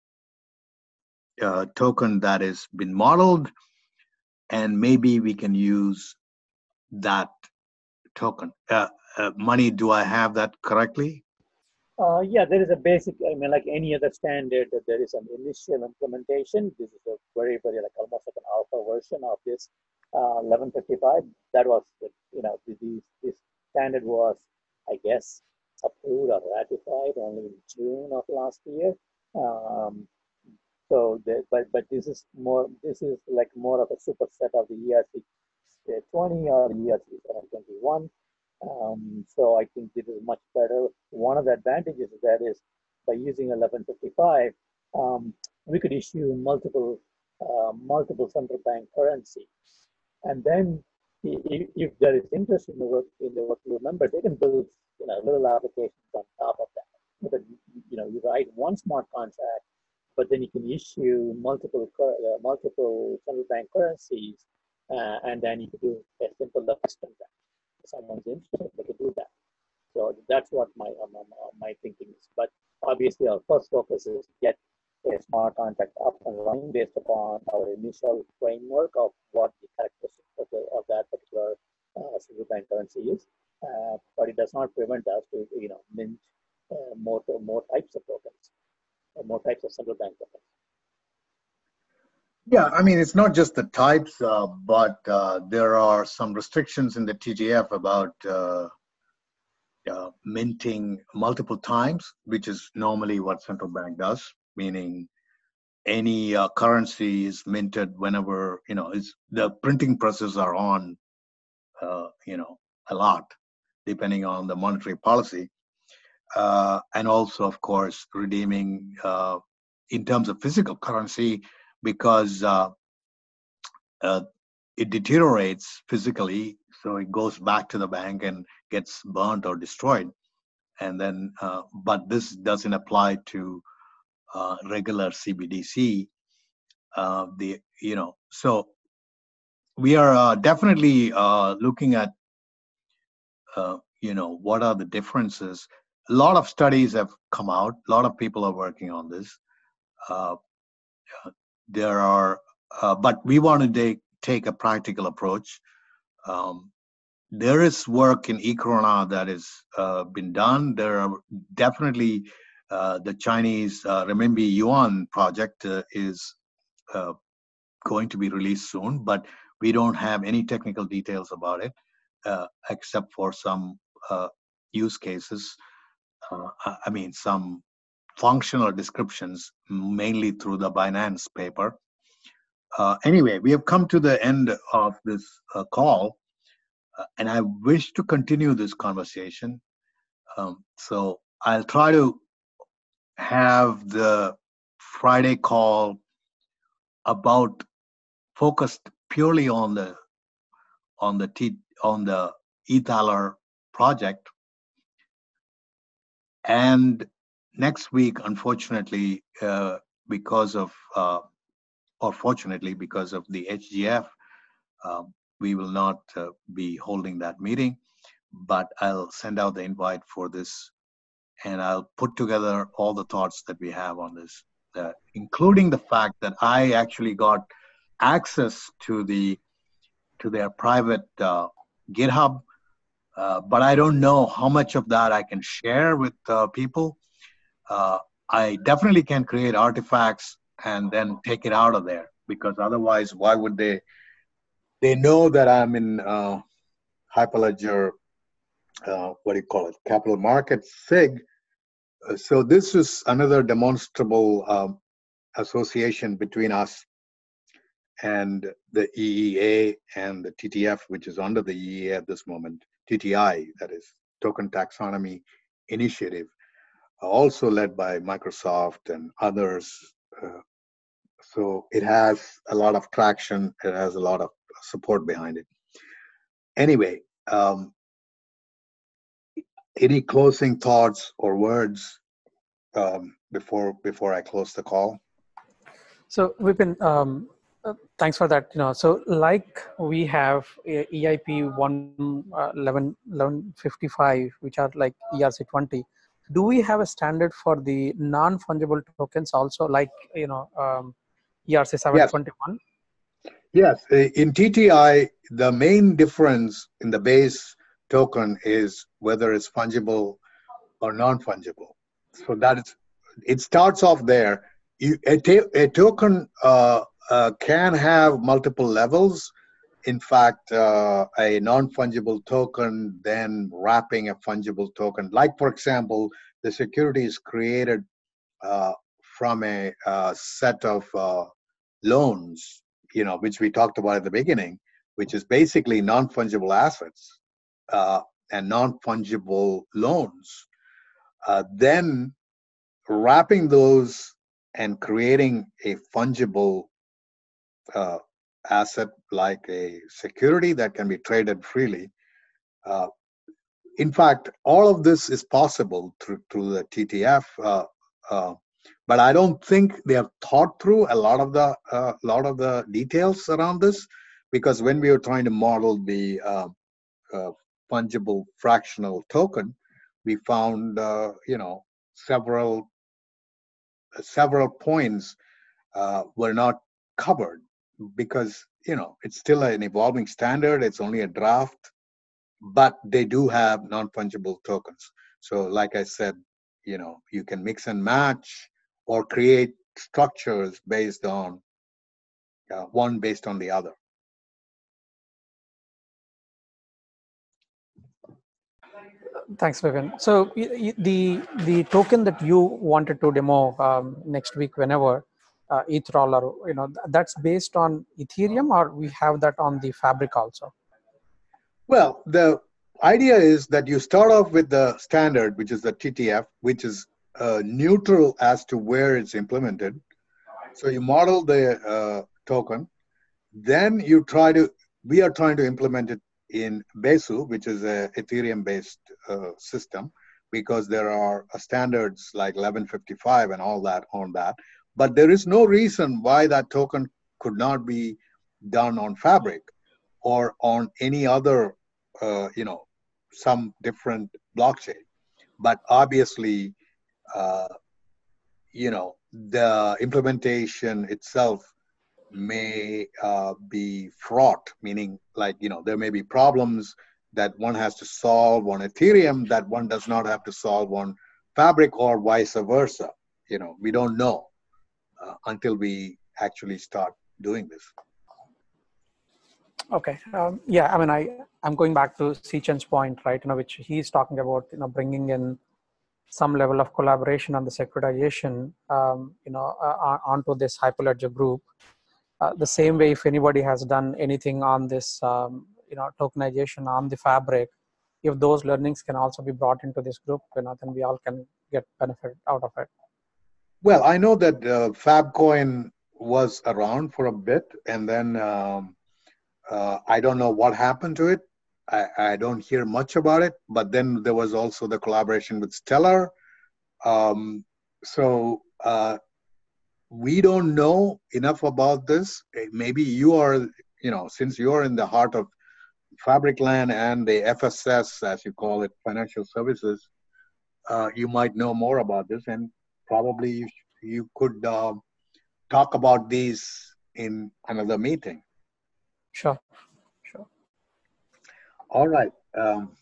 uh, token that has been modeled, and maybe we can use that token. Uh, uh, Mani, do I have that correctly? Uh, yeah, there is a basic, I mean, like any other standard, there is an initial implementation. This is a very, very, like almost like an alpha version of this uh, eleven fifty-five, that was, you know, this, this standard was, I guess, approved or ratified only in June of last year. Um, so, the, but but this is more, this is like more of a superset of the E R C twenty or the E R C seven twenty-one. Um, so I think this is much better. One of the advantages of that is by using eleven fifty-five, um, we could issue multiple uh, multiple central bank currencies, and then if, if there is interest in the work in the workflow member, they can build, you know, little applications on top of that. But, you know, you write one smart contract, but then you can issue multiple uh, multiple central bank currencies, uh, and then you can do a simple Lux transaction. If someone's interested, they can do that. So that's what my um, my thinking is. But obviously, our first focus is get a smart contract up and running based upon our initial framework of what the characteristics of, the, of that particular uh, central bank currency is. Uh, but it does not prevent us to, you know, mint uh, more more types of tokens, or more types of central bank tokens. Yeah, I mean, it's not just the types, uh, but uh, there are some restrictions in the T T F about uh, uh, minting multiple times, which is normally what central bank does, meaning any uh, currency is minted whenever, you know, it's, the printing presses are on, uh, you know, a lot, depending on the monetary policy. Uh, and also, of course, redeeming uh, in terms of physical currency, because uh, uh, it deteriorates physically, so it goes back to the bank and gets burnt or destroyed. And then, uh, but this doesn't apply to uh, regular C B D C. Uh, the you know, so we are uh, definitely uh, looking at uh, you know, what are the differences. A lot of studies have come out. A lot of people are working on this. Uh, there are, uh, but we want to take take a practical approach. Um, there is work in e-krona that has uh, been done. There are definitely uh, the Chinese uh, renminbi yuan project uh, is uh, going to be released soon, but we don't have any technical details about it, uh, except for some uh, use cases. Uh, I mean, some functional descriptions, mainly through the Binance paper. Uh, anyway, we have come to the end of this uh, call, uh, and I wish to continue this conversation. Um, so I'll try to have the Friday call about focused purely on the on the T, on the eThaler project. And next week, unfortunately, uh, because of uh, or fortunately because of the H G F, uh, we will not uh, be holding that meeting. But I'll send out the invite for this, and I'll put together all the thoughts that we have on this, uh, including the fact that I actually got access to the to their private uh, GitHub, uh, but I don't know how much of that I can share with uh, people. Uh, I definitely can create artifacts and then take it out of there, because otherwise, why would they? They know that I'm in uh, Hyperledger, uh, what do you call it, capital markets, SIG. Uh, so this is another demonstrable um, association between us and the E E A and the T T F, which is under the E E A at this moment, T T I, that is Token Taxonomy Initiative, also led by Microsoft and others. Uh, so it has a lot of traction. It has a lot of support behind it. Anyway, um, any closing thoughts or words um, before before I close the call? So we've been, um, uh, thanks for that. You know, so like we have E I P one eleven fifty-five, which are like E R C twenty. Do we have a standard for the non-fungible tokens also, like, you know, um, E R C seven twenty-one? Yes. yes, in T T I, the main difference in the base token is whether it's fungible or non-fungible. So that is, it starts off there. You, a, a token uh, uh, can have multiple levels, in fact, uh, a non-fungible token, then wrapping a fungible token. Like, for example, the security is created uh, from a, uh set of uh, loans, you know, which we talked about at the beginning, which is basically non-fungible assets uh, and non-fungible loans. Uh, then wrapping those and creating a fungible uh, asset like a security that can be traded freely. Uh, in fact, all of this is possible through, through the T T F, uh, uh, but I don't think they have thought through a lot of the uh, lot of the details around this, because when we were trying to model the uh, uh, fungible fractional token, we found uh, you know several several points uh, were not covered, because you know it's still an evolving standard. It's only a draft, but they do have non-fungible tokens. So like I said, you know you can mix and match or create structures based on uh, one based on the other. Thanks, Vivin. So the the token that you wanted to demo um, next week, whenever uh, Ethereum, or you know, that's based on Ethereum, or we have that on the Fabric also? Well, the idea is that you start off with the standard, which is the T T F, which is uh, neutral as to where it's implemented. So you model the uh, token, then you try to, we are trying to implement it in Besu, which is a Ethereum-based uh, system, because there are uh, standards like eleven fifty-five and all that on that. But there is no reason why that token could not be done on Fabric or on any other, uh, you know, some different blockchain. But obviously, uh, you know, the implementation itself may uh, be fraught, meaning like, you know, there may be problems that one has to solve on Ethereum that one does not have to solve on Fabric, or vice versa. You know, we don't know uh, until we actually start doing this. Okay. Um, yeah, I mean, I, I'm going back to Sechen's point, right, you know, which he's talking about, you know, bringing in some level of collaboration on the securitization, um, you know, uh, onto this Hyperledger group. Uh, the same way, if anybody has done anything on this, um, you know, tokenization on the Fabric, if those learnings can also be brought into this group, you know, then we all can get benefit out of it. Well, I know that uh, Fabcoin was around for a bit, and then um, uh, I don't know what happened to it. I, I don't hear much about it. But then there was also the collaboration with Stellar. Um, so uh, we don't know enough about this. Maybe you are, you know, since you're in the heart of Fabric Land and the F S S, as you call it, financial services, uh, you might know more about this, and probably you, you could uh, talk about these in another meeting. Sure, sure. All right. Um,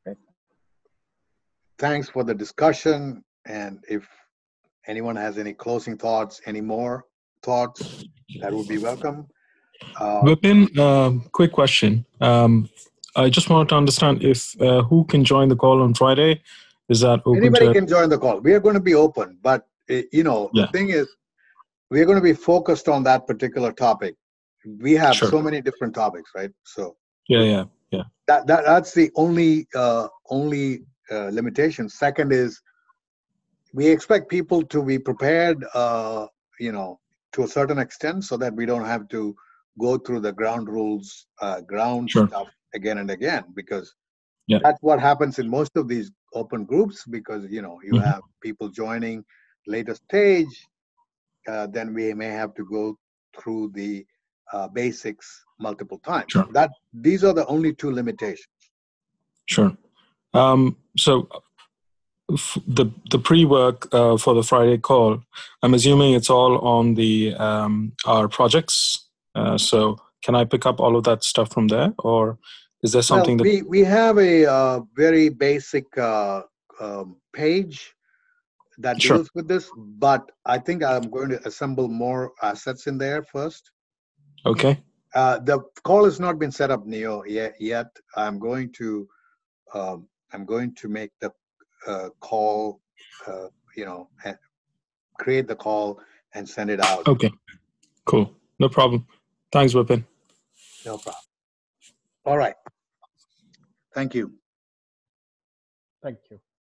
thanks for the discussion. And if anyone has any closing thoughts, any more thoughts, that would be welcome. Uh, Vipin, uh, quick question. Um, I just wanted to understand if uh, who can join the call on Friday? Is that open anybody to can join the call. We are going to be open, but uh, you know, yeah. the thing is, we are going to be focused on that particular topic. We have Sure. so many different topics, right? So yeah, yeah, yeah. That, that that's the only uh, only uh, limitation. Second is, we expect people to be prepared, uh, you know, to a certain extent, so that we don't have to go through the ground rules, uh, ground Sure. stuff again and again, because yeah. that's what happens in most of these open groups. Because you know, you mm-hmm. have people joining later stage, uh, then we may have to go through the uh, basics multiple times. Sure. That these are the only two limitations. Sure. Um, so f- the the pre-work uh, for the Friday call, I'm assuming it's all on the um, our projects. Uh, so can I pick up all of that stuff from there, or is there something well, that we we have a uh, very basic uh, um, page that sure. deals with this, but I think I'm going to assemble more assets in there first. Okay. Uh, the call has not been set up, Neo, yet. yet. I'm going to um, I'm going to make the uh, call, uh, you know, create the call and send it out. Okay, cool. No problem. Thanks, Vipin. No problem. All right. Thank you. Thank you.